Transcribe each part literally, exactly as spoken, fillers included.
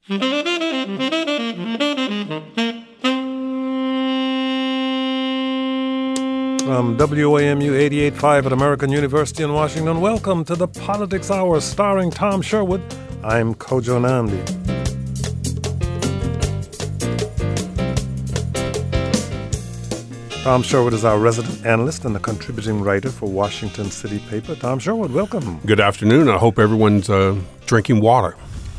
From W A M U eighty-eight point five at American University in Washington, welcome to the Politics Hour starring Tom Sherwood. I'm Kojo Nandi. Tom Sherwood is our resident analyst and a contributing writer for Washington City Paper. Tom Sherwood, welcome. Good afternoon. I hope everyone's uh, drinking water.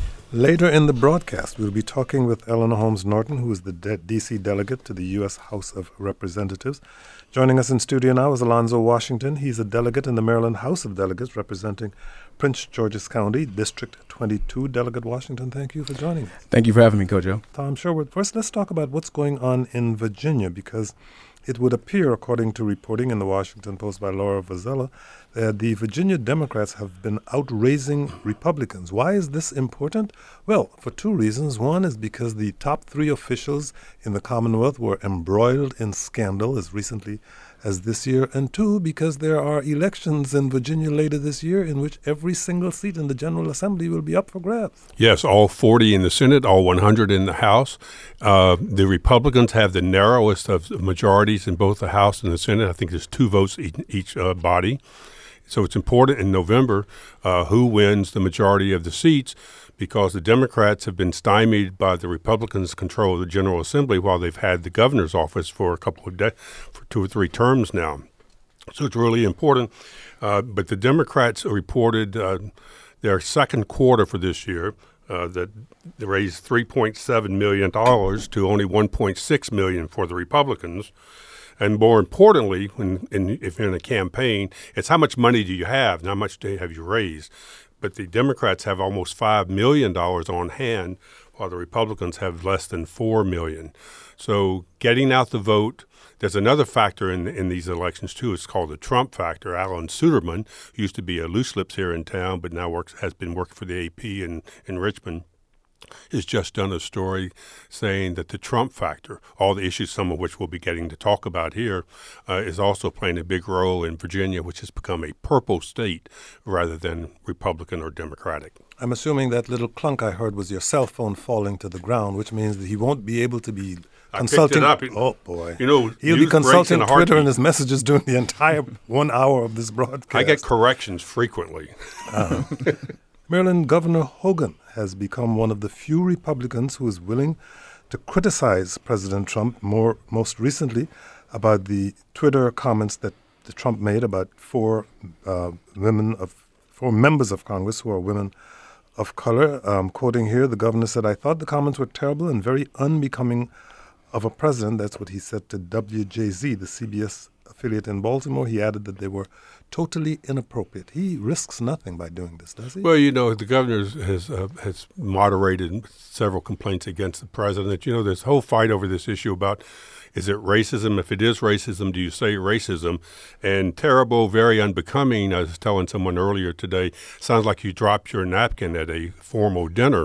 Later in the broadcast, we'll be talking with Eleanor Holmes Norton, who is the de- D C delegate to the U S House of Representatives. Joining us in studio now is Alonzo Washington. He's a delegate in the Maryland House of Delegates representing Prince George's County, District twenty-two. Delegate Washington, thank you for joining us. Thank you for having me, Kojo. Tom Sherwood, first let's talk about what's going on in Virginia, because it would appear, according to reporting in the Washington Post by Laura Vazella, that the Virginia Democrats have been outraising Republicans. Why is this important? Well, for two reasons. One is because the top three officials in the Commonwealth were embroiled in scandal as recently as this year. And two, because there are elections in Virginia later this year in which every single seat in the General Assembly will be up for grabs. Yes, all forty in the Senate, all one hundred in the House. Uh, the Republicans have the narrowest of majorities in both the House and the Senate. I think there's two votes each, each uh, body. So it's important in November uh, who wins the majority of the seats, because the Democrats have been stymied by the Republicans' control of the General Assembly while they've had the governor's office for a couple of de- for two or three terms now. So it's really important. Uh, but the Democrats reported uh, their second quarter for this year uh, that they raised three point seven million dollars to only one point six million dollars for the Republicans. And more importantly, when in, if you're in a campaign, it's how much money do you have, not how much have you raised. But the Democrats have almost five million dollars on hand, while the Republicans have less than four million dollars. So getting out the vote, there's another factor in in these elections, too. It's called the Trump factor. Alan Suderman, who used to be a loose lips here in town, but now works has been working for the A P in, in Richmond, has just done a story saying that the Trump factor, all the issues, some of which we'll be getting to talk about here, uh, is also playing a big role in Virginia, which has become a purple state rather than Republican or Democratic. I'm assuming that little clunk I heard was your cell phone falling to the ground, which means that he won't be able to be consulting. I picked it up. Oh, boy. You know, he'll be consulting Twitter and his messages during the entire one hour of this broadcast. I get corrections frequently. Uh-huh. Maryland Governor Hogan has become one of the few Republicans who is willing to criticize President Trump, more most recently about the Twitter comments that the Trump made about four uh, women of four members of Congress who are women of color. Um, quoting here, the governor said, "I thought the comments were terrible and very unbecoming of a president." That's what he said to W J Z, the C B S affiliate in Baltimore. He added that they were totally inappropriate. He risks nothing by doing this, does he? Well, you know, the governor has uh, has moderated several complaints against the president. You know, this whole fight over this issue about, is it racism? If it is racism, do you say racism? And terrible, very unbecoming, I was telling someone earlier today, sounds like you dropped your napkin at a formal dinner.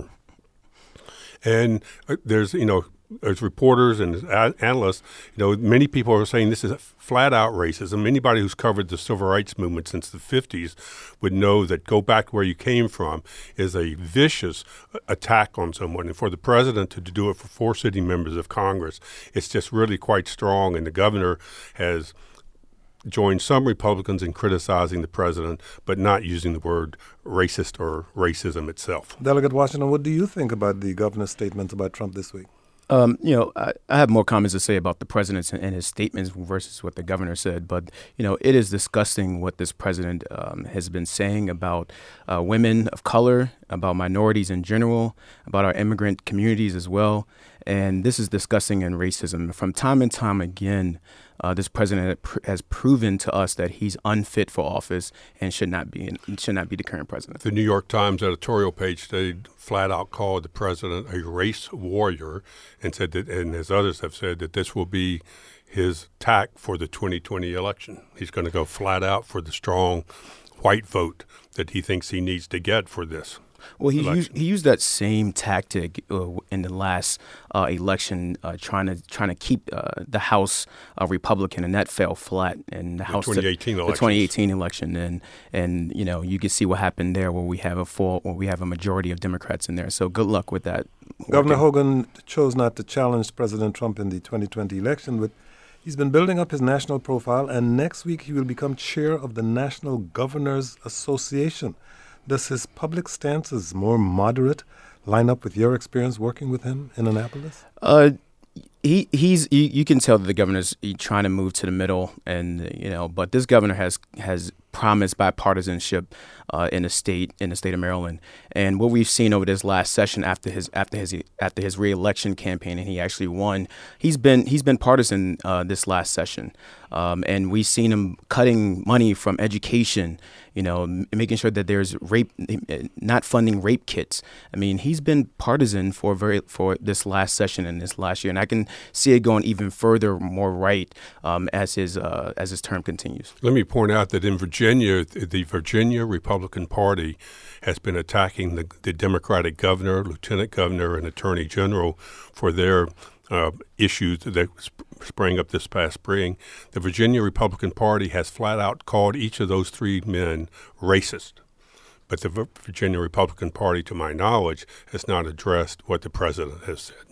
And uh, there's, you know, as reporters and as analysts, you know, many people are saying this is flat-out racism. Anybody who's covered the civil rights movement since the fifties would know that go back where you came from is a vicious attack on someone. And for the president to do it for four sitting members of Congress, it's just really quite strong. And the governor has joined some Republicans in criticizing the president, but not using the word racist or racism itself. Delegate Washington, what do you think about the governor's statements about Trump this week? Um, you know, I, I have more comments to say about the president and, and his statements versus what the governor said. But, you know, it is disgusting what this president um, has been saying about uh, women of color, about minorities in general, about our immigrant communities as well. And this is disgusting and racism. From time and time again, uh, this president has proven to us that he's unfit for office and should not be should not be the current president. The New York Times editorial page today flat out called the president a race warrior and said that, and as others have said, that this will be his tack for the twenty twenty election. He's going to go flat out for the strong white vote that he thinks he needs to get for this. Well, he used, he used that same tactic uh, in the last uh, election, uh, trying to trying to keep uh, the House uh, Republican, and that fell flat. And the, the House twenty eighteen the twenty eighteen election, and and you know you can see what happened there, where we have a full, where we have a majority of Democrats in there. So good luck with that Governor Hogan chose not to challenge President Trump in the twenty twenty election, but he's been building up his national profile, and next week he will become chair of the National Governors Association. Does his public stances, more moderate, line up with your experience working with him in Annapolis? Uh, he he's you, you can tell that the governor's trying to move to the middle, and you know, but this governor has has promised bipartisanship uh, in the state in the state of Maryland. And what we've seen over this last session after his after his after his reelection campaign, and he actually won, he's been he's been partisan uh, this last session, um, and we've seen him cutting money from education. You know, m- making sure that there's rape, not funding rape kits. I mean, he's been partisan for very for this last session and this last year, and I can see it going even further, more right um, as his uh, as his term continues. Let me point out that in Virginia, the Virginia Republican Party has been attacking the, the Democratic governor, lieutenant governor, and attorney general for their uh, issues that sp- sprang up this past spring. The Virginia Republican Party has flat out called each of those three men racist. But the v- Virginia Republican Party, to my knowledge, has not addressed what the president has said.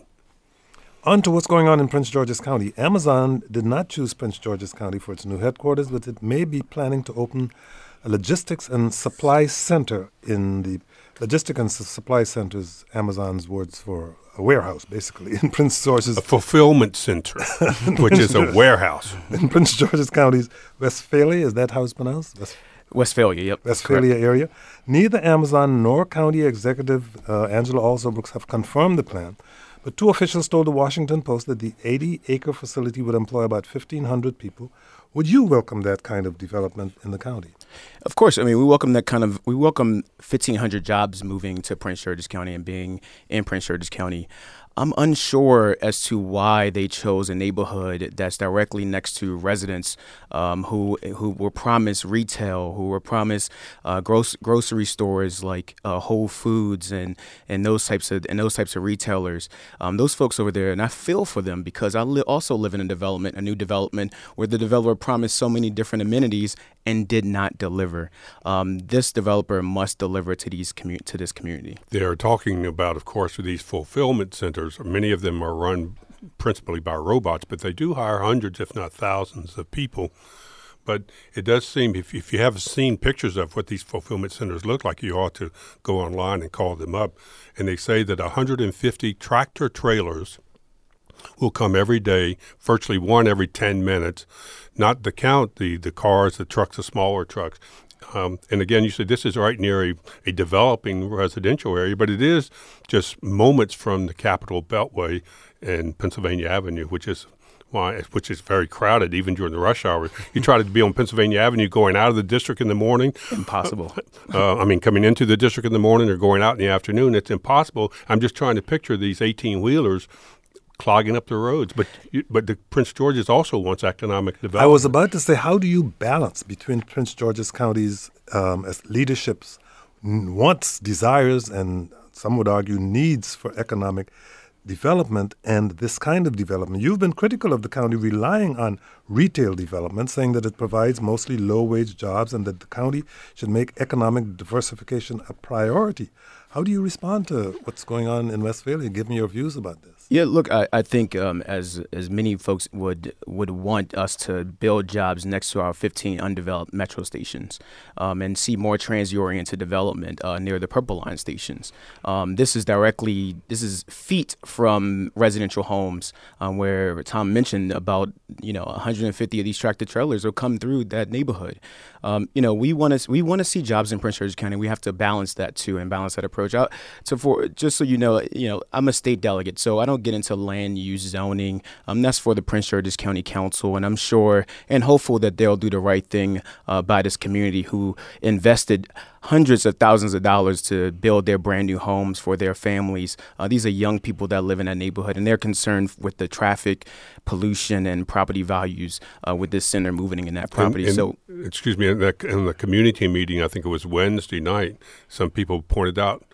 On to what's going on in Prince George's County. Amazon did not choose Prince George's County for its new headquarters, but it may be planning to open a logistics and supply center in the logistics and supply centers, Amazon's words for a warehouse, basically, in Prince George's... A fulfillment center, which is a warehouse. In Prince George's County's Westphalia, is that how it's pronounced? West- Westphalia, yep. Westphalia area. Neither Amazon nor County Executive uh, Angela Alsobrooks have confirmed the plan, but two officials told the Washington Post that the eighty-acre facility would employ about fifteen hundred people. Would you welcome that kind of development in the county? Of course. I mean, we welcome that kind of, we welcome fifteen hundred jobs moving to Prince George's County and being in Prince George's County. I'm unsure as to why they chose a neighborhood that's directly next to residents um, who who were promised retail, who were promised uh, gross, grocery stores like uh, Whole Foods and and those types of and those types of retailers. Um, those folks over there, and I feel for them because I li- also live in a development, a new development where the developer promised so many different amenities and did not deliver. Um, this developer must deliver to these commu- to this community. They are talking about, of course, these fulfillment centers. Many of them are run principally by robots, but they do hire hundreds, if not thousands, of people. But it does seem, if, if you haven't seen pictures of what these fulfillment centers look like, you ought to go online and call them up. And they say that one hundred fifty tractor trailers will come every day, virtually one every ten minutes, not to count the, the cars, the trucks, the smaller trucks. Um, and again, you said this is right near a, a developing residential area, but it is just moments from the Capitol Beltway and Pennsylvania Avenue, which is why which is very crowded even during the rush hour. You try to be on Pennsylvania Avenue going out of the district in the morning. Impossible. Uh, I mean, coming into the district in the morning or going out in the afternoon, it's impossible. I'm just trying to picture these eighteen-wheelers clogging up the roads. But but the Prince George's also wants economic development. I was about to say, how do you balance between Prince George's County's um, as leadership's wants, desires, and some would argue needs for economic development and this kind of development? You've been critical of the county relying on retail development, saying that it provides mostly low-wage jobs and that the county should make economic diversification a priority. How do you respond to what's going on in Westphalia? Give me your views about this. Yeah, look, I, I think um, as as many folks would would want us to build jobs next to our fifteen undeveloped metro stations um, and see more transit-oriented development uh, near the Purple Line stations. Um, this is directly, this is feet from residential homes um, where Tom mentioned about, you know, one hundred fifty of these tractor trailers will come through that neighborhood. Um, you know, we want to we want to see jobs in Prince George's County. We have to balance that too and balance that approach. I, so for just so you know, you know, I'm a state delegate, so I don't get into land use zoning. Um, that's for the Prince George's County Council, and I'm sure and hopeful that they'll do the right thing uh, by this community who invested hundreds of thousands of dollars to build their brand new homes for their families. Uh, these are young people that live in that neighborhood, and they're concerned with the traffic, pollution, and property values uh, with this center moving in that property. And, and, so, excuse me, in the, in the community meeting, I think it was Wednesday night, some people pointed out,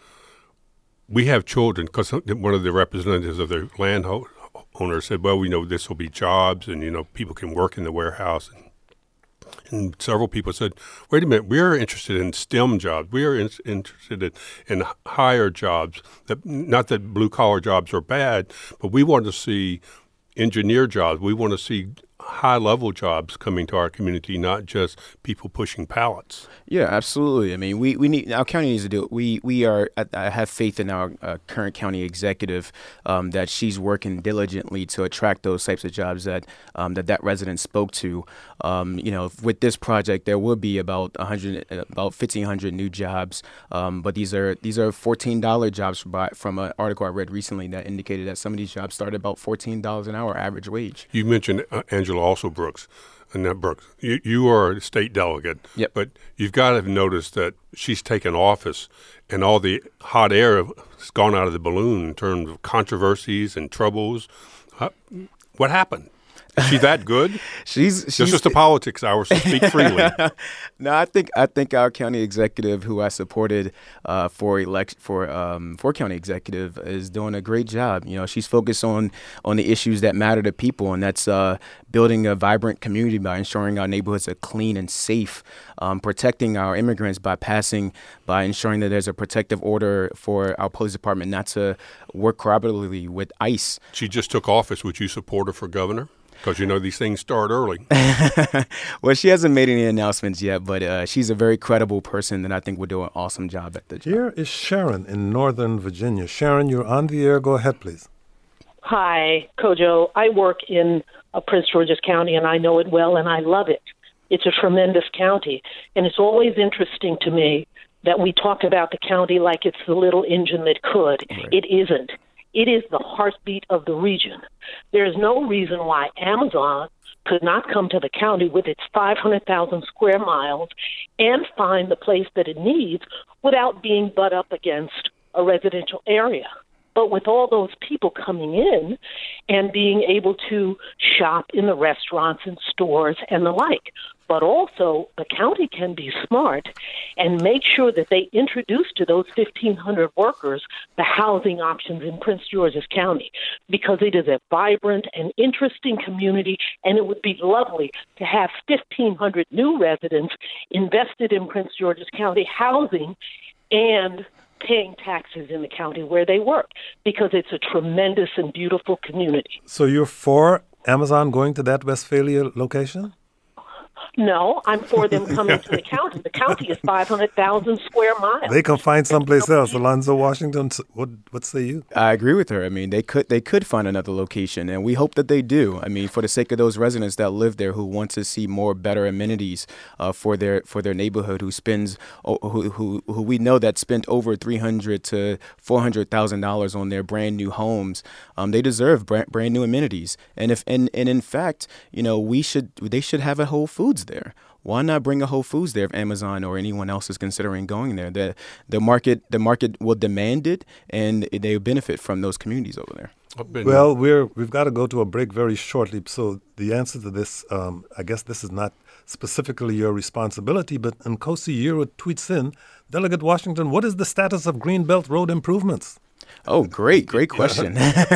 we have children, because one of the representatives of the landowner said, well, we know this will be jobs and, you know, people can work in the warehouse and, And several people said, wait a minute, we're interested in STEM jobs. We are in, interested in, in higher jobs. That, not that blue-collar jobs are bad, but we want to see engineer jobs. We want to see high-level jobs coming to our community, not just people pushing pallets. Yeah, absolutely. I mean, we, we need our county needs to do it. We we are. I, I have faith in our uh, current county executive um, that she's working diligently to attract those types of jobs that um, that that resident spoke to. Um, you know, with this project, there will be about one hundred, about fifteen hundred new jobs. Um, but these are these are fourteen dollar jobs by, from an article I read recently that indicated that some of these jobs start at about fourteen dollars an hour average wage. You mentioned uh, Angela also Brooks. Annette Brooks, you, you are a state delegate, yep. But you've got to have noticed that she's taken office and all the hot air has gone out of the balloon in terms of controversies and troubles. Uh, what happened? Is she that good? she's, she's This is the politics hour, so speak freely. No, I think I think our county executive, who I supported uh, for elect for um, for county executive, is doing a great job. You know, she's focused on on the issues that matter to people, and that's uh, building a vibrant community by ensuring our neighborhoods are clean and safe, um, protecting our immigrants by passing by ensuring that there's a protective order for our police department not to work cooperatively with ICE. She just took office. Would you support her for governor? Because, you know, these things start early. Well, she hasn't made any announcements yet, but uh, she's a very credible person that I think will do an awesome job at the job. Here is Sharon in Northern Virginia. Sharon, you're on the air. Go ahead, please. Hi, Kojo. I work in uh, Prince George's County, and I know it well, and I love it. It's a tremendous county, and it's always interesting to me that we talk about the county like it's the little engine that could. Right. It isn't. It is the heartbeat of the region. There's no reason why Amazon could not come to the county with its five hundred thousand square miles and find the place that it needs without being butt up against a residential area. But with all those people coming in and being able to shop in the restaurants and stores and the like, but also the county can be smart and make sure that they introduce to those fifteen hundred workers the housing options in Prince George's County, because it is a vibrant and interesting community, and it would be lovely to have fifteen hundred new residents invested in Prince George's County housing and paying taxes in the county where they work, because it's a tremendous and beautiful community. So you're for Amazon going to that Westphalia location? No, I'm for them coming to the county. The county is five hundred thousand square miles. They can find someplace else. Alonzo Washington, what what say you? I agree with her. I mean, they could they could find another location, and we hope that they do. I mean, for the sake of those residents that live there who want to see more better amenities uh, for their for their neighborhood, who spends who who, who we know that spent over three hundred to four hundred thousand dollars on their brand new homes. Um, they deserve brand, brand new amenities, and if and, and in fact, you know, we should they should have a Whole Foods there. Why not bring a Whole Foods there if Amazon or anyone else is considering going there? The the market the market will demand it, and they benefit from those communities over there. Well, we're we've got to go to a break very shortly. So the answer to this, um, I guess this is not specifically your responsibility, but Nkosi Yero tweets in, Delegate Washington, what is the status of Greenbelt Road improvements? Oh, great, great question.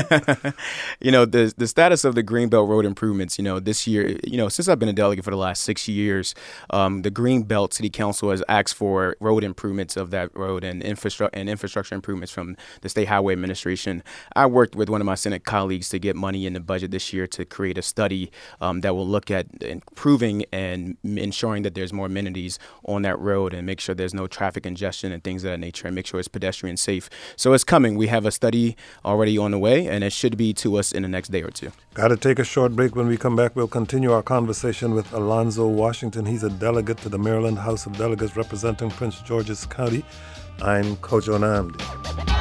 You know, the the status of the Greenbelt Road improvements, you know, this year, you know, since I've been a delegate for the last six years, um, the Greenbelt City Council has asked for road improvements of that road and infrastructure and infrastructure improvements from the State Highway Administration. I worked with one of my Senate colleagues to get money in the budget this year to create a study um, that will look at improving and ensuring that there's more amenities on that road and make sure there's no traffic congestion and things of that nature, and make sure it's pedestrian safe. So it's coming. We have a study already on the way, and it should be to us in the next day or two. Got to take a short break. When we come back, we'll continue our conversation with Alonzo Washington. He's a delegate to the Maryland House of Delegates representing Prince George's County. I'm Kojo Nnamdi.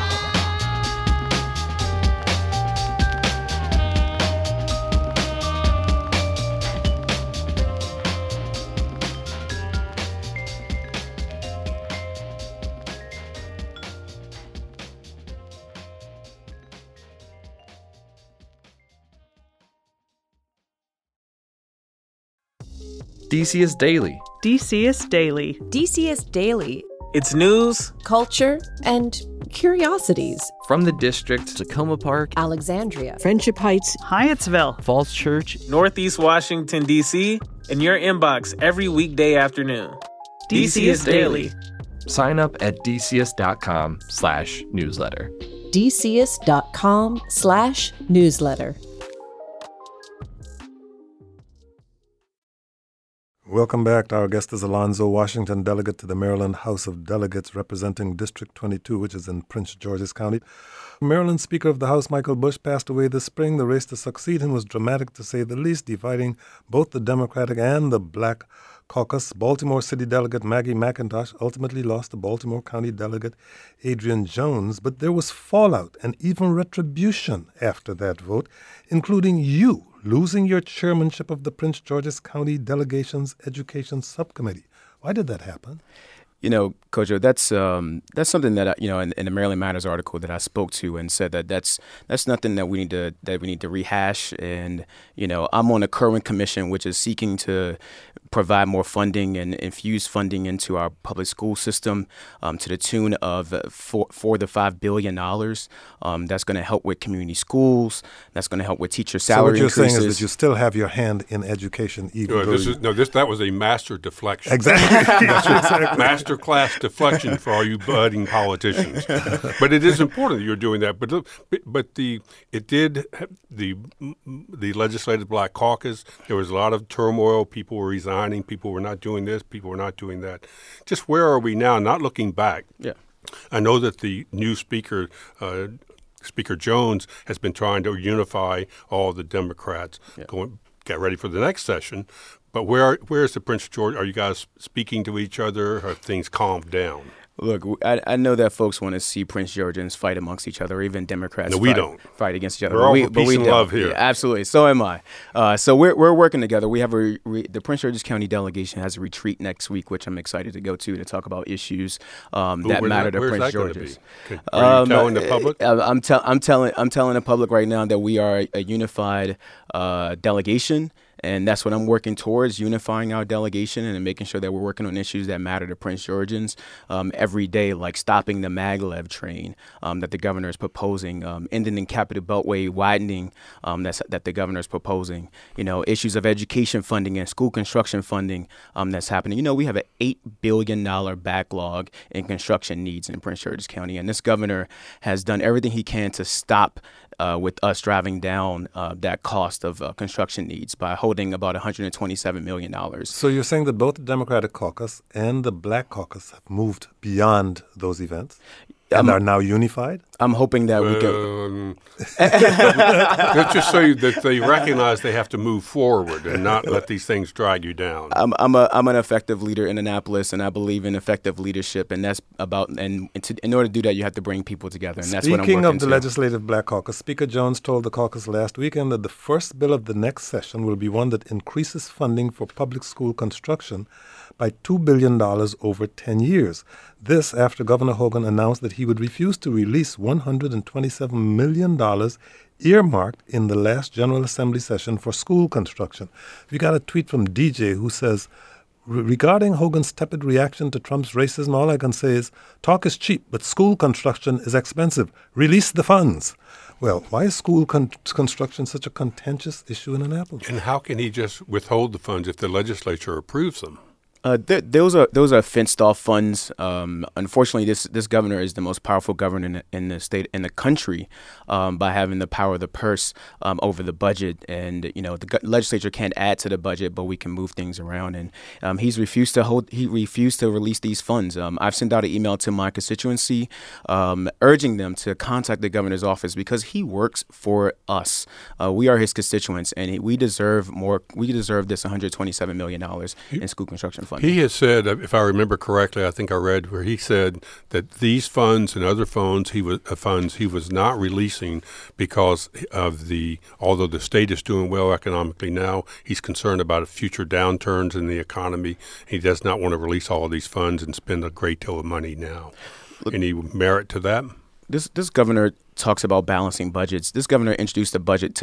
D C S Daily. D C S Daily. D C S Daily. It's news, culture, and Curiosities. From the district, Tacoma Park, Alexandria, Friendship Heights, Hyattsville, Falls Church, Northeast Washington, D C, in your inbox every weekday afternoon. D C is Daily. Sign up at dcs.com slash newsletter. dcs.com slash newsletter. Welcome back. Our guest is Alonzo Washington, delegate to the Maryland House of Delegates representing District twenty-two, which is in Prince George's County. Maryland Speaker of the House Michael Bush passed away this spring. The race to succeed him was dramatic, to say the least, dividing both the Democratic and the Black caucus. Baltimore City Delegate Maggie McIntosh ultimately lost to Baltimore County Delegate Adrian Jones, but there was fallout and even retribution after that vote, including you losing your chairmanship of the Prince George's County Delegation's Education Subcommittee. Why did that happen? You know, Coach O, that's um, that's something that I, you know, in, in the Maryland Matters article that I spoke to and said that that's that's nothing that we need to that we need to rehash. And you know, I'm on a current commission which is seeking to provide more funding and infuse funding into our public school system um, to the tune of four, four to five billion dollars. Um, that's going to help with community schools. That's going to help with teacher salary increases. So what you're saying is that you still have your hand in education, even no, though this you... is, no, this that was a master deflection. Exactly. exactly. Master class deflection for all you budding politicians. But it is important that you're doing that. But but the it did the the Legislative Black Caucus. There was a lot of turmoil. People were resigning. People were not doing this. People were not doing that. Just where are we now? Not looking back. Yeah. I know that the new speaker. Uh, Speaker Jones has been trying to unify all the Democrats. Yeah. Going get ready for the next session. But where where is the Prince George? Are you guys speaking to each other? Have things calmed down? Look, I, I know that folks want to see Prince Georgians fight amongst each other, or even Democrats no, we fight, don't. fight against each other. We're all we, for peace we and don't. love here. Yeah, absolutely. So am I. Uh, so we're we're working together. We have a re, the Prince George's County delegation has a retreat next week, which I'm excited to go to to talk about issues um, Ooh, that matter that, to Prince that George's. Can, are you um, telling the public? I, I'm, te- I'm telling I'm telling the public right now that we are a unified uh, delegation. And that's what I'm working towards, unifying our delegation and making sure that we're working on issues that matter to Prince Georgians um, every day, like stopping the maglev train um, that the governor is proposing, um, ending the Capital Beltway widening um, that's, that the governor is proposing, you know, issues of education funding and school construction funding um, that's happening. You know, we have an eight billion dollars backlog in construction needs in Prince George's County, and this governor has done everything he can to stop Uh, with us driving down uh, that cost of uh, construction needs by holding about one hundred twenty-seven million dollars. So you're saying that both the Democratic caucus and the Black caucus have moved beyond those events and um, are now unified? I'm hoping that we can. Um, let's just say that they recognize they have to move forward and not let these things drag you down. I'm I'm a I'm an effective leader in Annapolis, and I believe in effective leadership, and that's about and to, in order to do that, you have to bring people together, and that's what I'm working Speaking of the to. Legislative Black Caucus, Speaker Jones told the caucus last weekend that the first bill of the next session will be one that increases funding for public school construction by two billion dollars over ten years. This after Governor Hogan announced that he would refuse to release one hundred twenty-seven million dollars earmarked in the last General Assembly session for school construction. We got a tweet from D J who says, regarding Hogan's tepid reaction to Trump's racism, all I can say is, talk is cheap, but school construction is expensive. Release the funds. Well, why is school con- construction such a contentious issue in Annapolis? And how can he just withhold the funds if the legislature approves them? Uh, th- those are those are fenced-off funds. Um, unfortunately, this this governor is the most powerful governor in the, in the state in the country um, by having the power of the purse um, over the budget. And you know, the go- legislature can't add to the budget, but we can move things around. And um, he's refused to hold. He refused to release these funds. Um, I've sent out an email to my constituency, um, urging them to contact the governor's office because he works for us. Uh, we are his constituents, and he, we deserve more. We deserve this one hundred twenty-seven million dollars in school construction funds. He has said, if I remember correctly, I think I read where he said that these funds and other funds he was uh, funds he was not releasing because of the, although the state is doing well economically now, he's concerned about future downturns in the economy. He does not want to release all of these funds and spend a great deal of money now. Look, any merit to that? This this governor talks about balancing budgets. This governor introduced a budget to us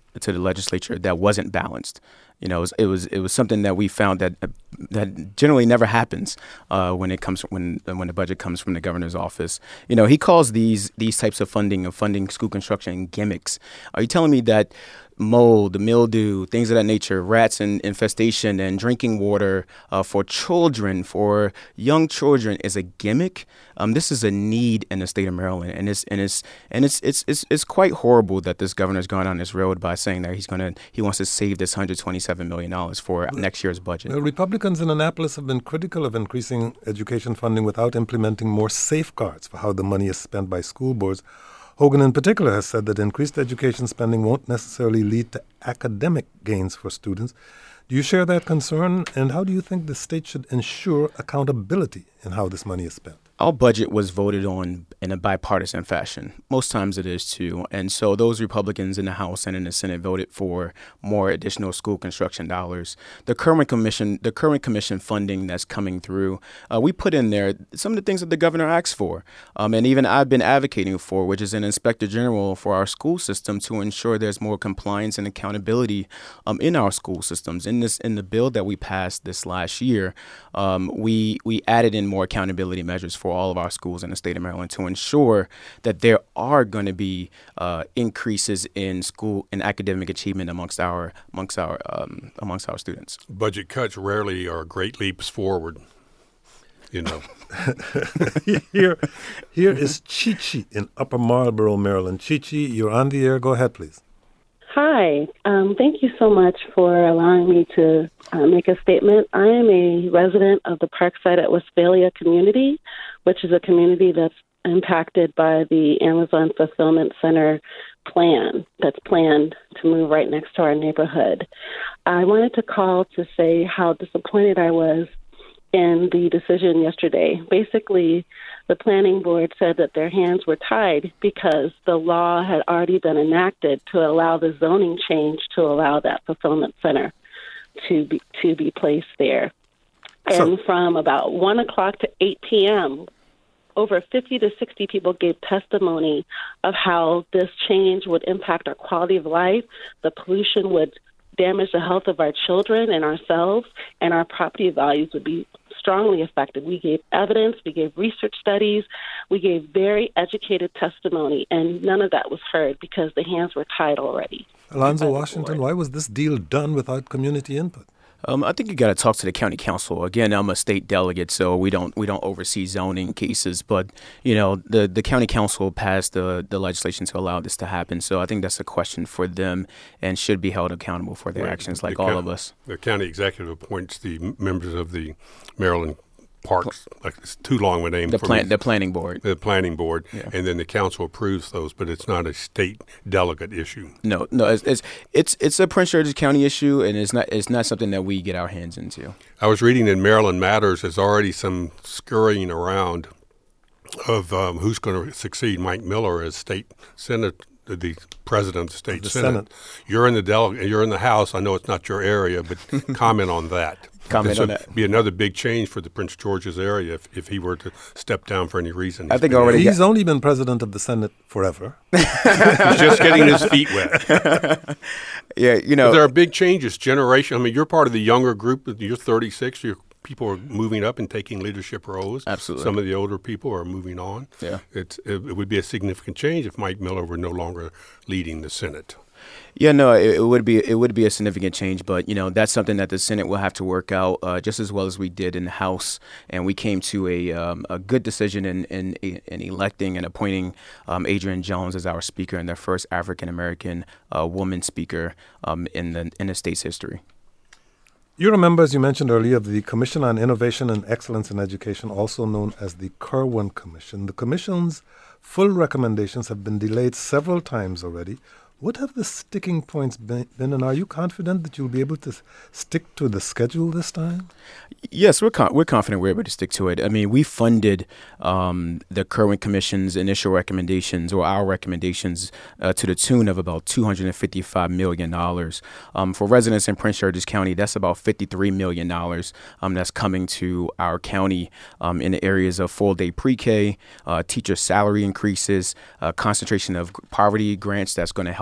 to the legislature that wasn't balanced. You know, it was it was, it was something that we found that uh, that generally never happens uh, when it comes when when the budget comes from the governor's office. You know, he calls these these types of funding of funding school construction gimmicks. Are you telling me that mold, mildew, things of that nature, rats and infestation and drinking water uh, for children, for young children, is a gimmick? Um, this is a need in the state of Maryland, and it's and it's and it's it's it's, it's quite horrible that this governor's gone on this road by saying that he's gonna he wants to save this one hundred twenty-seven million dollars for next year's budget. Well, Republicans in Annapolis have been critical of increasing education funding without implementing more safeguards for how the money is spent by school boards. Hogan in particular has said that increased education spending won't necessarily lead to academic gains for students. Do you share that concern, and how do you think the state should ensure accountability in how this money is spent? Our budget was voted on in a bipartisan fashion. Most times it is too. And so those Republicans in the House and in the Senate voted for more additional school construction dollars. The current commission, the current commission funding that's coming through, uh, we put in there some of the things that the governor asked for, um, and even I've been advocating for, which is an inspector general for our school system to ensure there's more compliance and accountability um, in our school systems. In this, in the bill that we passed this last year, um, we we added in more accountability measures for all of our schools in the state of Maryland to ensure that there are going to be uh, increases in school and academic achievement amongst our amongst our um, amongst our students. Budget cuts rarely are great leaps forward. You know. here, here is Chi-Chi in Upper Marlboro, Maryland. Chi-Chi, you're on the air. Go ahead, please. Hi. Um, thank you so much for allowing me to uh, make a statement. I am a resident of the Parkside at Westphalia community, which is a community that's impacted by the Amazon Fulfillment Center plan that's planned to move right next to our neighborhood. I wanted to call to say how disappointed I was in the decision yesterday. Basically, the planning board said that their hands were tied because the law had already been enacted to allow the zoning change to allow that fulfillment center to be to be placed there. And so, from about one o'clock to eight p.m., over fifty to sixty people gave testimony of how this change would impact our quality of life. The pollution would damage the health of our children and ourselves, and our property values would be strongly affected. We gave evidence, we gave research studies, we gave very educated testimony, and none of that was heard because the hands were tied already. Alonzo Washington, why was this deal done without community input? Um, I think you got to talk to the county council. Again, I'm a state delegate, so we don't we don't oversee zoning cases. But you know, the, the county council passed the, the legislation to allow this to happen. So I think that's a question for them and should be held accountable for their right. actions, like the all count, of us. The county executive appoints the members of the Maryland Parks. Like it's too long of a name. The for plan, me. the planning board. The planning board, yeah. And then the council approves those, but it's not a state delegate issue. No, no, it's it's it's, it's a Prince George's County issue, and it's not it's not something that we get our hands into. I was reading in Maryland Matters, there's already some scurrying around of um, who's going to succeed Mike Miller as state senate, the president of the state the senate. Senate. You're in the delegate, you're in the House. I know it's not your area, but comment on that. Comment this on would that. Be another big change for the Prince George's area if, if he were to step down for any reason. I He's think been- already He's got- only been president of the Senate forever. He's just getting his feet wet. Yeah, you But know, there are big changes, generation. I mean, you're part of the younger group. You're thirty-six. You're, people are moving up and taking leadership roles. Absolutely. Some of the older people are moving on. Yeah. It's, it, it would be a significant change if Mike Miller were no longer leading the Senate. Yeah, no, it, it would be it would be a significant change, but you know that's something that the Senate will have to work out uh, just as well as we did in the House, and we came to a um, a good decision in in, in electing and appointing um, Adrienne Jones as our Speaker and the first African American uh, woman Speaker um, in the in the state's history. You're a member, as you mentioned earlier, of the Commission on Innovation and Excellence in Education, also known as the Kirwan Commission. The Commission's full recommendations have been delayed several times already. What have the sticking points been, and are you confident that you'll be able to stick to the schedule this time? Yes, we're con- we're confident we're able to stick to it. I mean, we funded um, the Kirwan Commission's initial recommendations or our recommendations uh, to the tune of about two hundred fifty-five million dollars. Um, for residents in Prince George's County, that's about fifty-three million dollars um, that's coming to our county um, in the areas of full-day pre-K, uh, teacher salary increases, uh, concentration of poverty grants that's going to help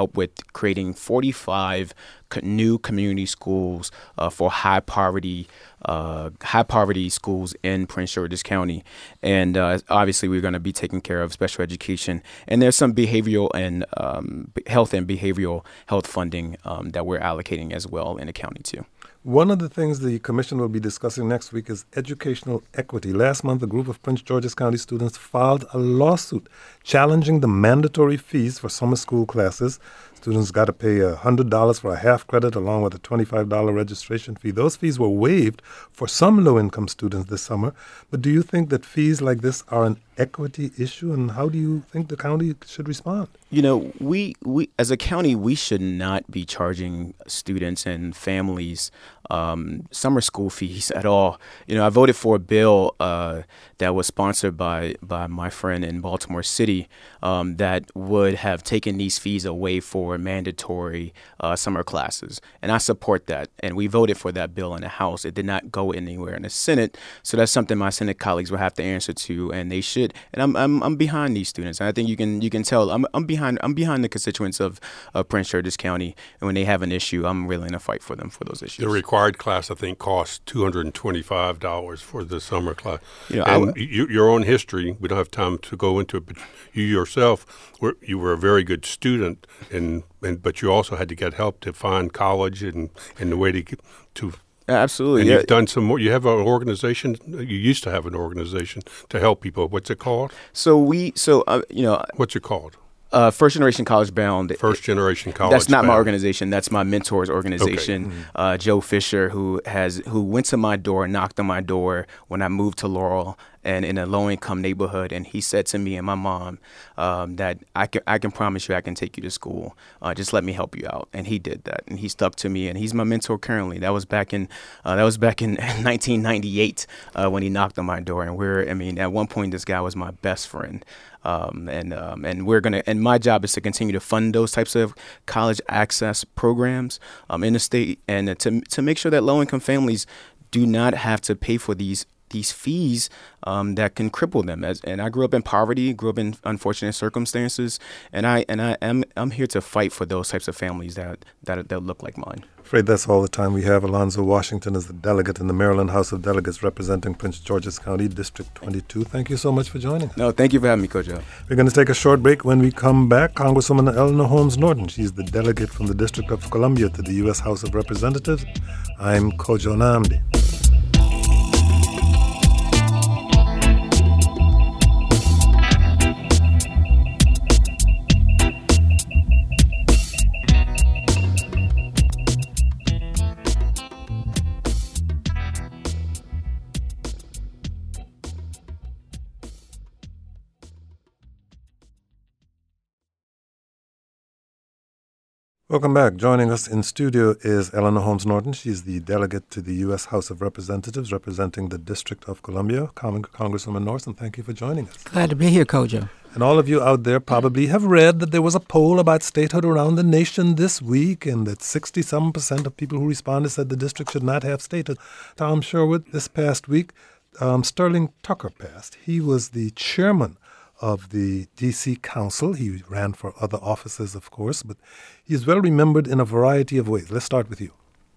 help with creating forty-five co- new community schools uh, for high poverty uh, high poverty schools in Prince George's County. And uh, obviously, we're going to be taking care of special education. And there's some behavioral and um, health and behavioral health funding um, that we're allocating as well in the county, too. One of the things the commission will be discussing next week is educational equity. Last month, a group of Prince George's County students filed a lawsuit challenging the mandatory fees for summer school classes. Students got to pay one hundred dollars for a half credit along with a twenty-five dollars registration fee. Those fees were waived for some low-income students this summer. But do you think that fees like this are an equity issue, and how do you think the county should respond? You know, we, we as a county, we should not be charging students and families um, summer school fees at all. You know, I voted for a bill uh, that was sponsored by, by my friend in Baltimore City um, that would have taken these fees away for mandatory uh, summer classes. And I support that. And we voted for that bill in the House. It did not go anywhere in the Senate. So that's something my Senate colleagues will have to answer to, and they should. And I'm I'm, I'm behind these students. And I think you can you can tell I'm I'm behind I'm behind the constituents of uh, Prince George's County. And when they have an issue, I'm willing to fight for them for those issues. The required class, I think, costs two hundred twenty-five dollars for the summer class. You know, and I, you, your own history, we don't have time to go into it, but you yourself, were, you were a very good student, and, and but you also had to get help to find college and, and the way to get to. Absolutely. And yeah. you've done some more. You have an organization. You used to have an organization to help people. What's it called? So we, so uh, you know, what's it called? Uh, First Generation College Bound. First Generation College. That's not Bound. my organization. That's my mentor's organization, okay. mm-hmm. uh, Joe Fisher, who has who went to my door, knocked on my door when I moved to Laurel and in a low-income neighborhood, and he said to me and my mom um, that I can I can promise you I can take you to school. Uh, just let me help you out, and he did that, and he stuck to me, and he's my mentor currently. That was back in uh, that was back in nineteen ninety-eight uh, when he knocked on my door, and we're I mean at one point this guy was my best friend. Um, and um, and we're gonna and my job is to continue to fund those types of college access programs um, in the state, and to to make sure that low income families do not have to pay for these these fees um, that can cripple them. As and I grew up in poverty, grew up in unfortunate circumstances, and I and I am I'm here to fight for those types of families that that that look like mine. Afraid that's all the time we have. Alonzo Washington is the delegate in the Maryland House of Delegates representing Prince George's County, District twenty-two. Thank you so much for joining us. No, thank you for having me, Coach Al. We're going to take a short break. When we come back, Congresswoman Eleanor Holmes Norton. She's the delegate from the District of Columbia to the U S House of Representatives. I'm Kojo Nnamdi. Welcome back. Joining us in studio is Eleanor Holmes Norton. She's the delegate to the U S House of Representatives representing the District of Columbia. Cong- Congresswoman Norton, thank you for joining us. Glad to be here, Kojo. And all of you out there probably have read that there was a poll about statehood around the nation this week, and that sixty-seven percent of people who responded said the district should not have statehood. Tom Sherwood, this past week, um, Sterling Tucker passed. He was the chairman of the D C Council. He ran for other offices, of course, but he is well remembered in a variety of ways. Let's start with you.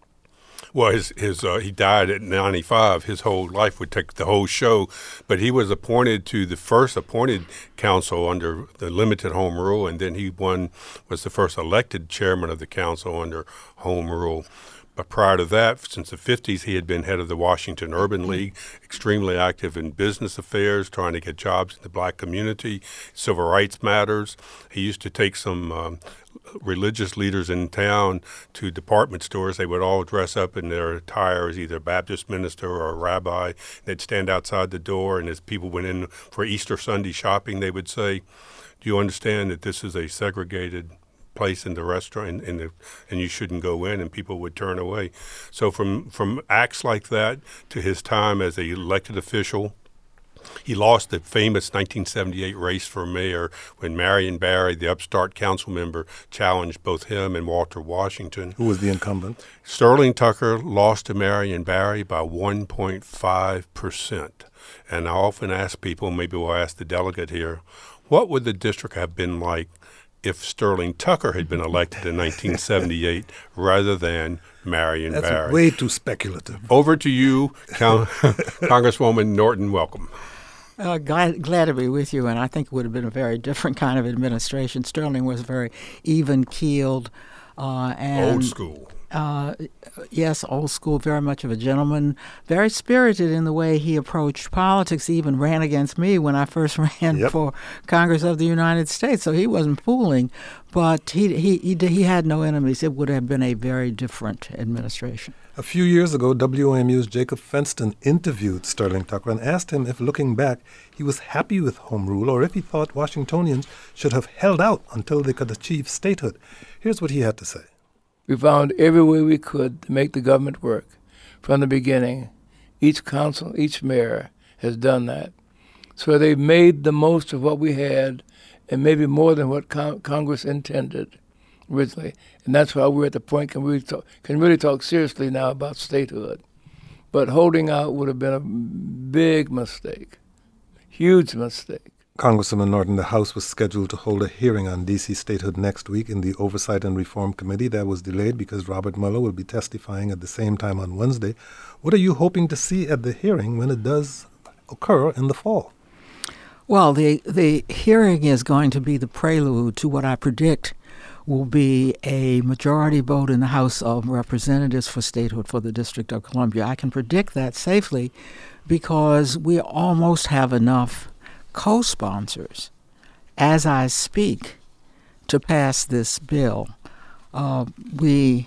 Well, his his uh, he died at ninety-five. His whole life would take the whole show, but he was appointed to the first appointed council under the limited home rule, and then he won was the first elected chairman of the council under home rule. But prior to that, since the fifties, he had been head of the Washington Urban League, extremely active in business affairs, trying to get jobs in the black community, civil rights matters. He used to take some um, religious leaders in town to department stores. They would all dress up in their attire as either a Baptist minister or a rabbi. They'd stand outside the door, and as people went in for Easter Sunday shopping, they would say, "Do you understand that this is a segregated place in the restaurant, and, the, and you shouldn't go in," and people would turn away. So from, from acts like that to his time as an elected official, he lost the famous nineteen seventy-eight race for mayor when Marion Barry, the upstart council member, challenged both him and Walter Washington. Who was the incumbent? Sterling Tucker lost to Marion Barry by one point five percent. And I often ask people, maybe we'll ask the delegate here, what would the district have been like if Sterling Tucker had been elected in nineteen seventy-eight rather than Marion That's Barry. way too speculative. Over to you, Con- Congresswoman Norton. Welcome. Uh, glad, glad to be with you, and I think it would have been a very different kind of administration. Sterling was very even-keeled uh, and old school. Uh, yes, old school, very much of a gentleman, very spirited in the way he approached politics. He even ran against me when I first ran Yep. for Congress of the United States, so he wasn't fooling. But he, he, he, he had no enemies. It would have been a very different administration. A few years ago, W O M U's Jacob Fenston interviewed Sterling Tucker and asked him if, looking back, he was happy with home rule or if he thought Washingtonians should have held out until they could achieve statehood. Here's what he had to say. We found every way we could to make the government work from the beginning. Each council, each mayor has done that. So they made the most of what we had and maybe more than what con- Congress intended originally. And that's why we're at the point can we talk, can really talk seriously now about statehood. But holding out would have been a big mistake, huge mistake. Congresswoman Norton, the House was scheduled to hold a hearing on D C statehood next week in the Oversight and Reform Committee. That was delayed because Robert Mueller will be testifying at the same time on Wednesday. What are you hoping to see at the hearing when it does occur in the fall? Well, the, the hearing is going to be the prelude to what I predict will be a majority vote in the House of Representatives for statehood for the District of Columbia. I can predict that safely because we almost have enough co-sponsors as I speak to pass this bill. Uh, we,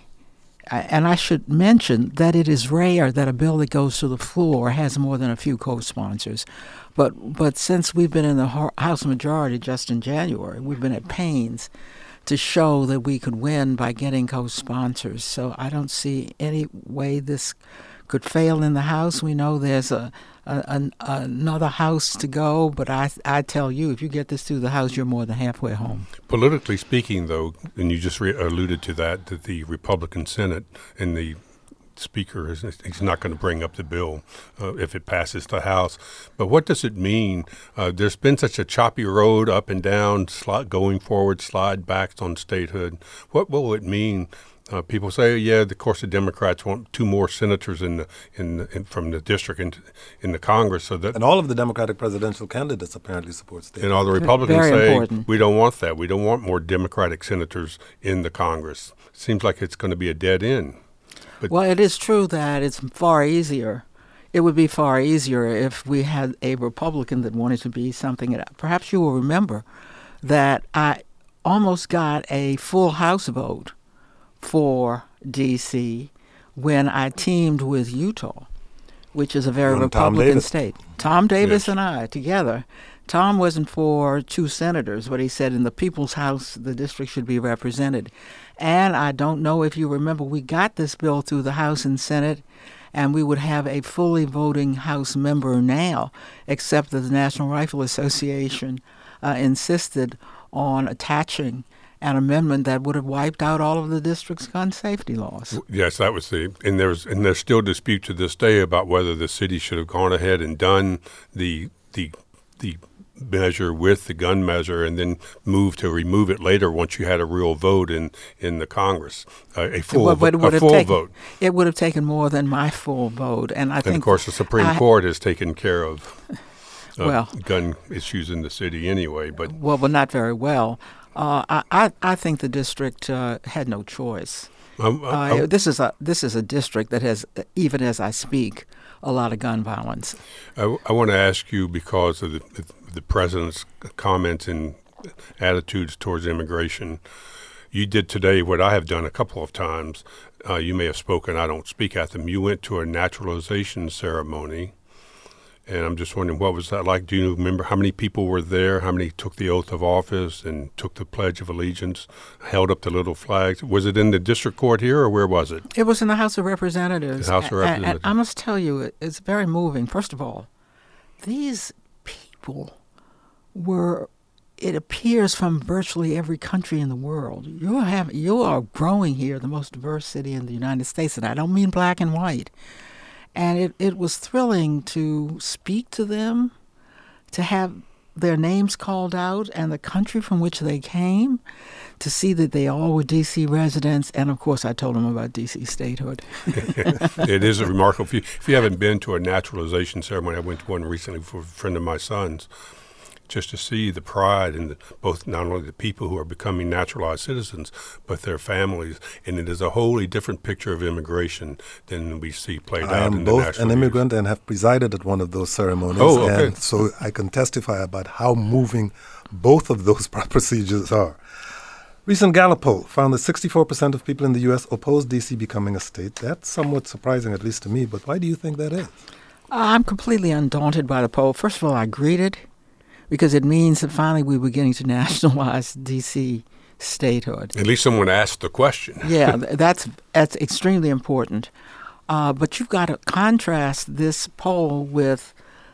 and I should mention that it is rare that a bill that goes to the floor has more than a few co-sponsors. But but since we've been in the House majority just in January, we've been at pains to show that we could win by getting co-sponsors. So I don't see any way this could fail in the House. We know there's a, a, an, another House to go, but I I tell you, if you get this through the House, you're more than halfway home. Politically speaking, though, and you just re- alluded to that, that the Republican Senate and the Speaker is he's not going to bring up the bill uh, if it passes the House. But what does it mean? Uh, there's been such a choppy road up and down, slide, going forward, slide backs on statehood. What will it mean? Uh, people say, yeah, of course, the Democrats want two more senators in the, in, the, in from the district into, in the Congress, so that and all of the Democratic presidential candidates apparently support statehood. And all the Republicans Very say important. We don't want that. We don't want more Democratic senators in the Congress. Seems like it's going to be a dead end. But well, it is true that it's far easier. It would be far easier if we had a Republican that wanted to be something. Perhaps you will remember that I almost got a full House vote for D C when I teamed with Utah, which is a very And Republican state. Tom Davis Yes. and I together. Tom wasn't for two senators, but he said in the People's House the district should be represented. And I don't know if you remember, we got this bill through the House and Senate, and we would have a fully voting House member now, except that the National Rifle Association uh, insisted on attaching an amendment that would have wiped out all of the district's gun safety laws. yes, that was the and there's and there's still dispute to this day about whether the city should have gone ahead and done the the the measure with the gun measure and then move to remove it later once you had a real vote in, in the Congress, uh, a full, But- but it vo- would a have full taken- vote. It would have taken more than my full vote, and I And think of course, the Supreme I- Court has taken care of uh, Well- gun issues in the city anyway. But well, but not very well. Uh, I, I I think the district uh, had no choice. um, Uh, uh, this is a this is a district that has, even as I speak, a lot of gun violence. I, I want to ask you because of the, the president's comments and attitudes towards immigration. You did today what I have done a couple of times. Uh, you may have spoken. I don't speak at them. You went to a naturalization ceremony, and I'm just wondering, what was that like? Do you remember how many people were there? How many took the oath of office and took the Pledge of Allegiance, held up the little flags? Was it in the district court here, or where was it? It was in the House of Representatives. The House of A- a- And, Representatives. I must tell you, it- it's very moving. First of all, these people were, it appears, from virtually every country in the world. You have you are growing here, the most diverse city in the United States, and I don't mean black and white. And it, it was thrilling to speak to them, to have their names called out and the country from which they came, to see that they all were D C residents. And, of course, I told them about D C statehood. It is a remarkable. If you, if you haven't been to a naturalization ceremony, I went to one recently for a friend of my son's, just to see the pride in the, both not only the people who are becoming naturalized citizens, but their families. And it is a wholly different picture of immigration than we see played I out am in the both national an immigrant news. and have presided at one of those ceremonies. Oh, okay. And so I can testify about how moving both of those procedures are. Recent Gallup poll found that sixty-four percent of people in the U S oppose D C becoming a state. That's somewhat surprising, at least to me, but why do you think that is? I'm completely undaunted by the poll. First of all, I greet it because it means that finally we're beginning to nationalize D C statehood. At least someone asked the question. Yeah, that's that's extremely important. Uh, but you've got to contrast this poll with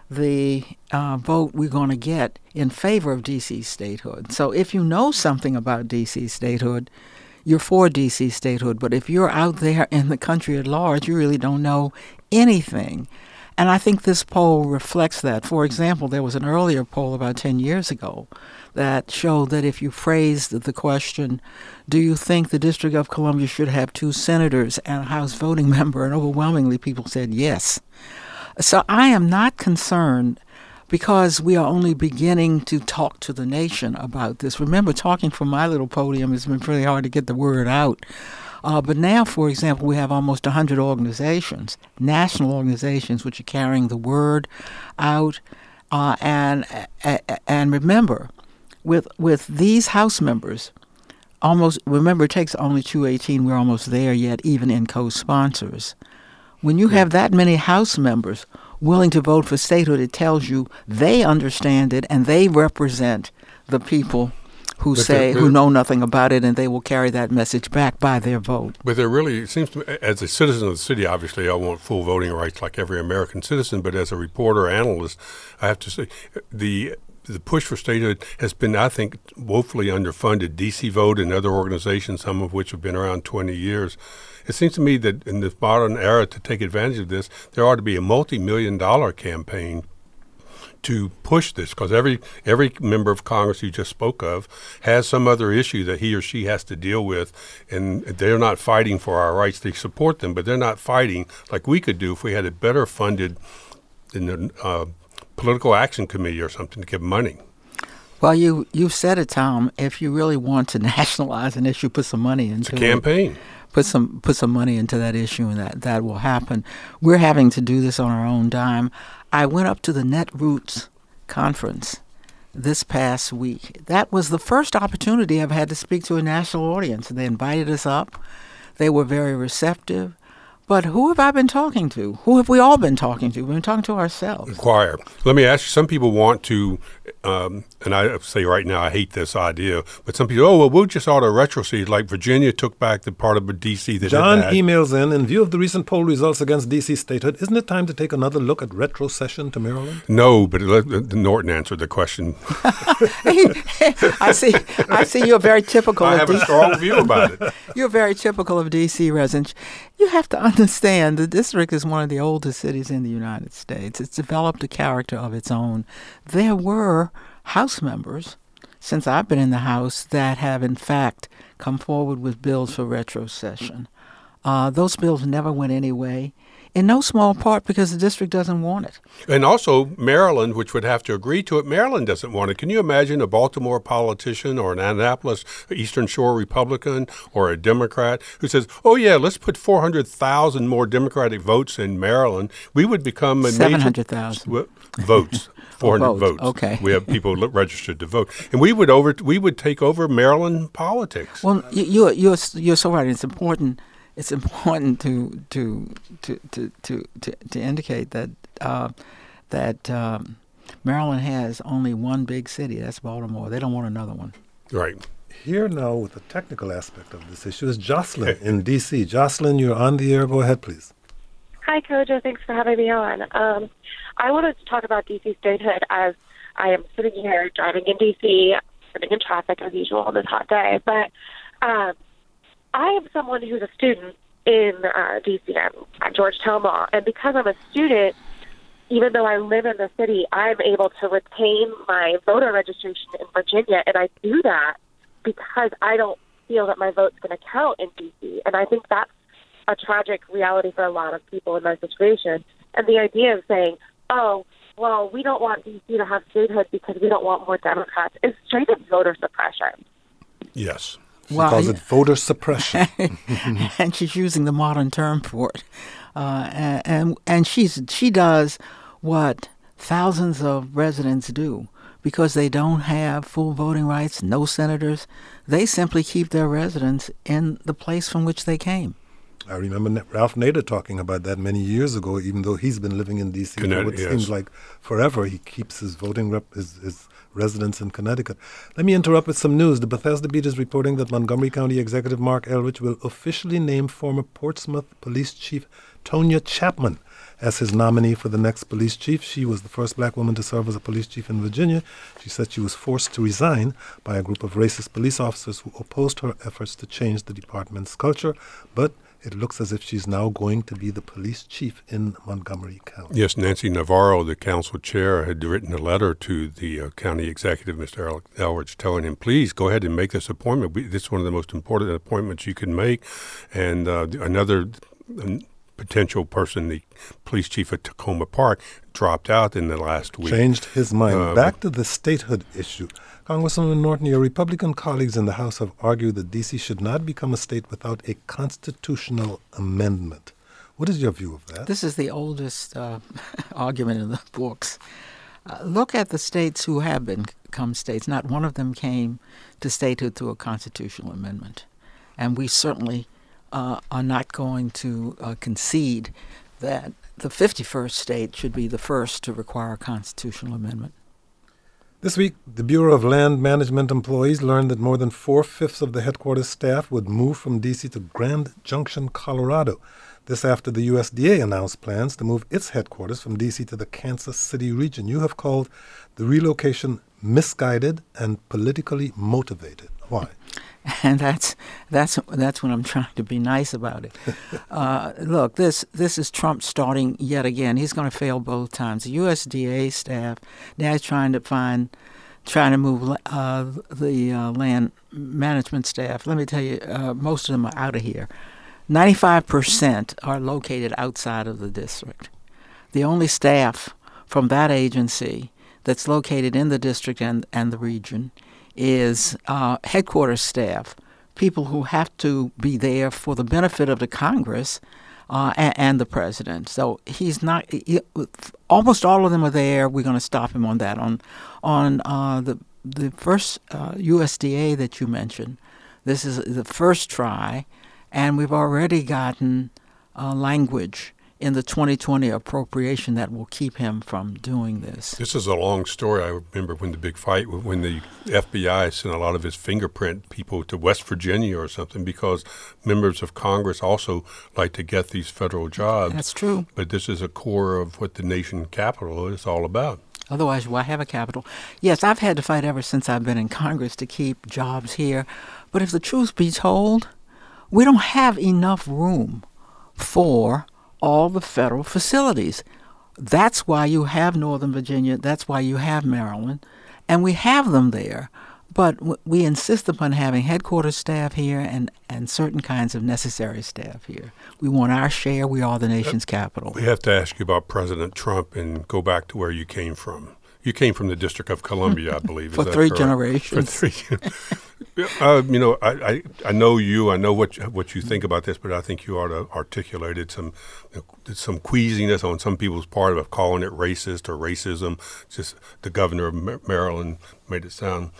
the uh, vote we're going to get in favor of D C statehood. So if you know something about D C statehood, you're for D C statehood. But if you're out there in the country at large, you really don't know anything. And I think this poll reflects that. For example, there was an earlier poll about ten years ago that showed that if you phrased the question, do you think the District of Columbia should have two senators and a House voting member, and overwhelmingly people said yes. So I am not concerned because we are only beginning to talk to the nation about this. Remember, talking from my little podium has been pretty hard to get the word out. Uh, but now, for example, we have almost one hundred organizations, national organizations, which are carrying the word out. Uh, and and remember, with with these House members, almost remember it takes only two eighteen. We're almost there yet, even in co-sponsors. When you have that many House members willing to vote for statehood, it tells you they understand it and they represent the people who But say, they're- who know nothing about it, and they will carry that message back by their vote. But there really, it seems to me, as a citizen of the city, obviously I want full voting rights like every American citizen, but as a reporter, analyst, I have to say the the push for statehood has been, I think, woefully underfunded. D C Vote and other organizations, some of which have been around twenty years. It seems to me that in this modern era, to take advantage of this, there ought to be a multi-million dollar campaign to push this, because every every member of Congress you just spoke of has some other issue that he or she has to deal with, and they're not fighting for our rights. They support them, but they're not fighting like we could do if we had it better funded in the uh, political action committee or something to give money. Well, you you said it, Tom. If you really want to nationalize an issue, put some money into It's a campaign. it. Put some put some money into that issue, and that, that will happen. We're having to do this on our own dime. I went up to the Netroots conference this past week. That was the first opportunity I've had to speak to a national audience. They invited us up. They were very receptive. But who have I been talking to? Who have we all been talking to? We've been talking to ourselves. Inquire. Let me ask you, some people want to, um, and I say right now I hate this idea, but some people, oh, well, we'll just ought to retrocede, like Virginia took back the part of D C that John it had. emails in, in view of the recent poll results against D C statehood, isn't it time to take another look at retrocession to Maryland? No, but let, let Norton answered the question. I see. I see. You're very typical. I of have D- a strong view about it. You're very typical of D C residents. You have to understand the district is one of the oldest cities in the United States. It's developed a character of its own. There were House members, since I've been in the House, that have in fact come forward with bills for retrocession. Uh, those bills never went anyway, in no small part because the district doesn't want it. And also Maryland, which would have to agree to it, Maryland doesn't want it. Can you imagine a Baltimore politician or an Annapolis Eastern Shore Republican or a Democrat who says, oh, yeah, let's put four hundred thousand more Democratic votes in Maryland. We would become a seven hundred thousand major votes. four hundred oh, votes. votes. Okay. We have people registered to vote. And we would over we would take over Maryland politics. Well, you, you're, you're, you're so right. It's important. It's important to to to to to, to, to indicate that uh, that um, Maryland has only one big city. That's Baltimore. They don't want another one. Right. Here now with the technical aspect of this issue is Jocelyn in D C. Jocelyn, you're on the air. Go ahead, please. Hi, Kojo. Thanks for having me on. Um, I wanted to talk about D C statehood as I am sitting here driving in D C, sitting in traffic as usual on this hot day. But um, I am someone who's a student in uh, D C. I'm at Georgetown Law, and because I'm a student, even though I live in the city, I'm able to retain my voter registration in Virginia, and I do that because I don't feel that my vote's going to count in D C. And I think that's a tragic reality for a lot of people in my situation. And the idea of saying, oh, well, we don't want D C to have statehood because we don't want more Democrats is straight up voter suppression. Yes. She well, calls it voter suppression. And she's using the modern term for it. Uh, and, and and she's she does what thousands of residents do because they don't have full voting rights, no senators. They simply keep their residence in the place from which they came. I remember Ralph Nader talking about that many years ago, even though he's been living in D C for what yes. seems like forever. He keeps his voting rep, his, his residence in Connecticut. Let me interrupt with some news. The Bethesda Beat is reporting that Montgomery County Executive Mark Elrich will officially name former Portsmouth Police Chief Tonya Chapman as his nominee for the next police chief. She was the first black woman to serve as a police chief in Virginia. She said she was forced to resign by a group of racist police officers who opposed her efforts to change the department's culture, but it looks as if she's now going to be the police chief in Montgomery County. Yes, Nancy Navarro, the council chair, had written a letter to the uh, county executive, Mister El- Elrich, telling him, please go ahead and make this appointment. We, this is one of the most important appointments you can make. And uh, another um, potential person, the police chief at Tacoma Park, dropped out in the last week. Changed his mind. Uh, Back to the statehood issue. Congresswoman Norton, your Republican colleagues in the House have argued that D C should not become a state without a constitutional amendment. What is your view of that? This is the oldest uh, argument in the books. Uh, look at the states who have become states. Not one of them came to statehood through a constitutional amendment. And we certainly uh, are not going to uh, concede that the fifty-first state should be the first to require a constitutional amendment. This week, the Bureau of Land Management employees learned that more than four-fifths of the headquarters staff would move from D C to Grand Junction, Colorado. This after the U S D A announced plans to move its headquarters from D C to the Kansas City region. You have called the relocation misguided and politically motivated. Why? And that's that's that's when I'm trying to be nice about it. Uh, look, this this is Trump starting yet again. He's going to fail both times. The U S D A staff now is trying to find, trying to move uh, the uh, land management staff. Let me tell you, uh, most of them are out of here. ninety-five percent are located outside of the district. The only staff from that agency that's located in the district and, and the region is uh, headquarters staff, people who have to be there for the benefit of the Congress uh, and, and the president. So he's not. He, almost all of them are there. We're going to stop him on that. On on uh, the the first uh, U S D A that you mentioned, this is the first try, and we've already gotten uh, language in the twenty twenty appropriation that will keep him from doing this. This is a long story. I remember when the big fight, when the F B I sent a lot of his fingerprint people to West Virginia or something because members of Congress also like to get these federal jobs. That's true. But this is a core of what the nation capital is all about. Otherwise, why have a capital? Yes, I've had to fight ever since I've been in Congress to keep jobs here. But if the truth be told, we don't have enough room for all the federal facilities. That's why you have Northern Virginia. That's why you have Maryland. And we have them there. But w- we insist upon having headquarters staff here and, and certain kinds of necessary staff here. We want our share. We are the nation's capital. We have to ask you about President Trump and go back to where you came from. You came from the District of Columbia, I believe. For Is that three correct? generations. For three. uh, you know, I, I, I know you. I know what you, what you think about this, but I think you ought to articulated some some queasiness on some people's part of calling it racist or racism. Just the governor of Maryland made it sound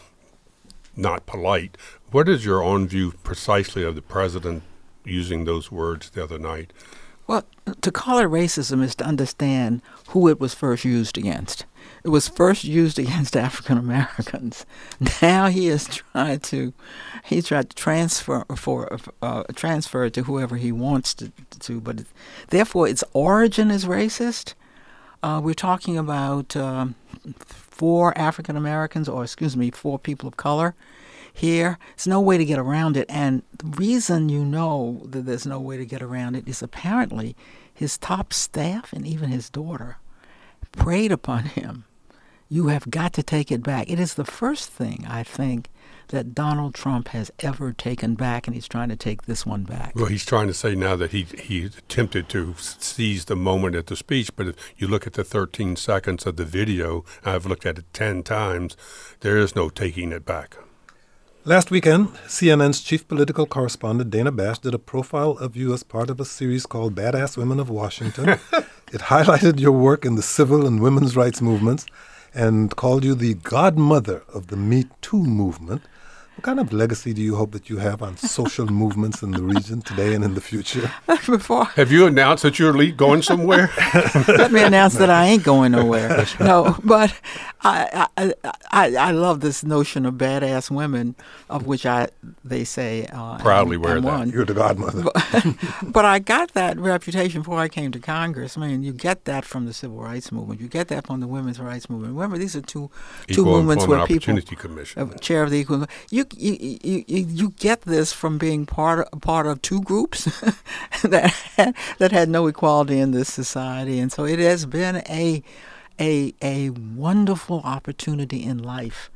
not polite. What is your own view precisely of the president using those words the other night? Well, to call it racism is to understand who it was first used against. It was first used against African Americans. Now he is trying to, he tried to transfer for uh, transfer it to whoever he wants to. to but it, therefore, its origin is racist. Uh, we're talking about um, four African Americans, or excuse me, four people of color. Here, there's no way to get around it, and the reason you know that there's no way to get around it is apparently his top staff and even his daughter preyed upon him, you have got to take it back. It is the first thing, I think, that Donald Trump has ever taken back, and he's trying to take this one back. Well, he's trying to say now that he he attempted to seize the moment at the speech, but if you look at the thirteen seconds of the video, I've looked at it ten times, there is no taking it back. Last weekend, C N N's chief political correspondent Dana Bash did a profile of you as part of a series called Badass Women of Washington. It highlighted your work in the civil and women's rights movements and called you the godmother of the Me Too movement. What kind of legacy do you hope that you have on social movements in the region today and in the future? Before Have you announced that you're going somewhere? Let me announce that I ain't going nowhere. No, but I, I I I love this notion of badass women, of which I they say uh, proudly I'm, wear I'm that. One. You're the godmother. But, but I got that reputation before I came to Congress. I mean, you get that from the civil rights movement. You get that from the women's rights movement. Remember, these are two two Equal movements where Employment people Opportunity Commission. uh, chair of the equal. You you, you you you get this from being part of, part of two groups that had, that had no equality in this society, and so it has been a a a wonderful opportunity in life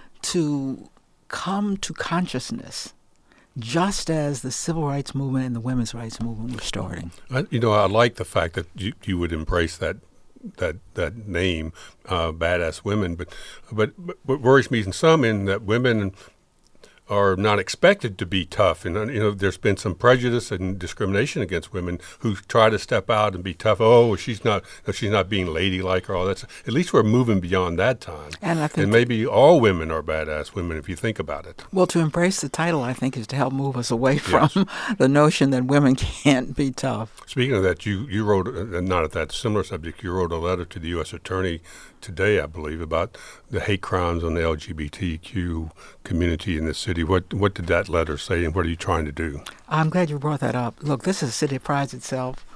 to come to consciousness, just as the civil rights movement and the women's rights movement were starting. I, you know, I like the fact that you, you would embrace that that that name, uh, badass women. But, but but what worries me in some in that women are not expected to be tough, and you know, there's been some prejudice and discrimination against women who try to step out and be tough. Oh, she's not, she's not being ladylike or all that. At least we're moving beyond that time. And I think and maybe all women are badass women if you think about it. Well, to embrace the title, I think, is to help move us away from Yes. the notion that women can't be tough. Speaking of that, you you wrote uh, not at that similar subject. You wrote a letter to the U S Attorney today, I believe, about the hate crimes on the L G B T Q community in the city. What what did that letter say, and what are you trying to do? I'm glad you brought that up. Look, this is a city that prides itself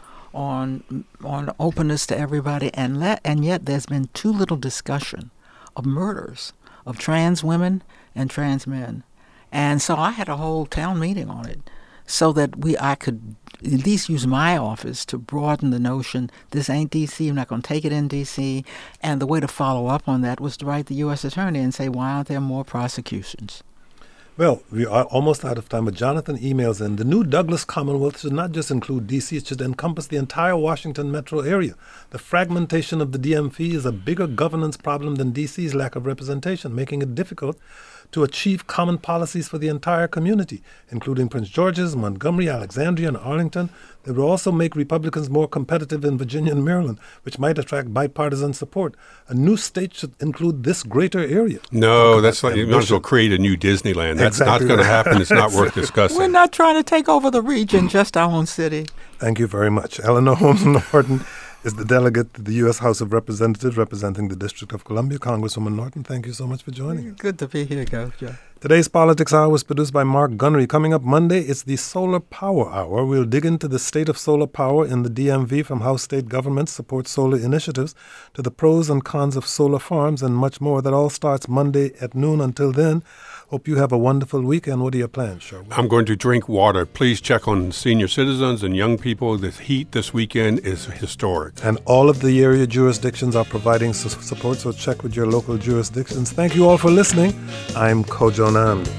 on on openness to everybody, and let, and yet there's been too little discussion of murders of trans women and trans men, and so I had a whole town meeting on it, so that we I could at least use my office to broaden the notion this ain't D C, I'm not going to take it in D C, and the way to follow up on that was to write the U S Attorney and say, why aren't there more prosecutions? Well, we are almost out of time, but Jonathan emails in, the new Douglas Commonwealth should not just include D C, it should encompass the entire Washington metro area. The fragmentation of the D M V is a bigger governance problem than D C's lack of representation, making it difficult to achieve common policies for the entire community, including Prince George's, Montgomery, Alexandria, and Arlington. They will also make Republicans more competitive in Virginia and Maryland, which might attract bipartisan support. A new state should include this greater area. No, that's like, you might as well create a new Disneyland. That's Exactly not going to right. happen. It's not worth discussing. We're not trying to take over the region, just our own city. Thank you very much. Eleanor Holmes Norton is the delegate to the U S House of Representatives representing the District of Columbia. Congresswoman Norton, thank you so much for joining us. Good to be here, Governor. Today's Politics Hour was produced by Mark Gunnery. Coming up Monday, it's the Solar Power Hour. We'll dig into the state of solar power in the D M V, from how state governments support solar initiatives to the pros and cons of solar farms and much more. That all starts Monday at noon. Until then, hope you have a wonderful weekend. What are your plans, Sherwood? I'm going to drink water. Please check on senior citizens and young people. The heat this weekend is historic. And all of the area jurisdictions are providing su- support, so check with your local jurisdictions. Thank you all for listening. I'm Kojo Namdi.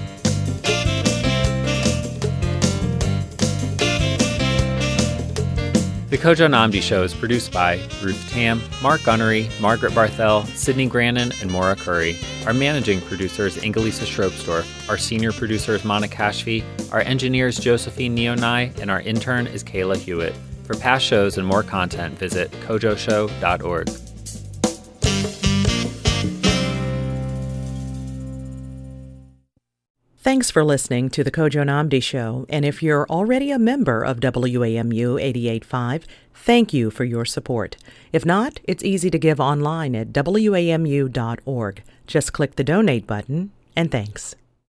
The Kojo Namdi Show is produced by Ruth Tam, Mark Gunnery, Margaret Barthel, Sydney Grannon, and Maura Curry. Our managing producer is Ingelisa Stropsdorf. Our senior producer is Monica Kashfi. Our engineer is Josephine Neonai, and our intern is Kayla Hewitt. For past shows and more content, visit kojo show dot org. Thanks for listening to The Kojo Namdi Show, and if you're already a member of W A M U eighty-eight point five, thank you for your support. If not, it's easy to give online at W A M U dot org. Just click the donate button, and thanks.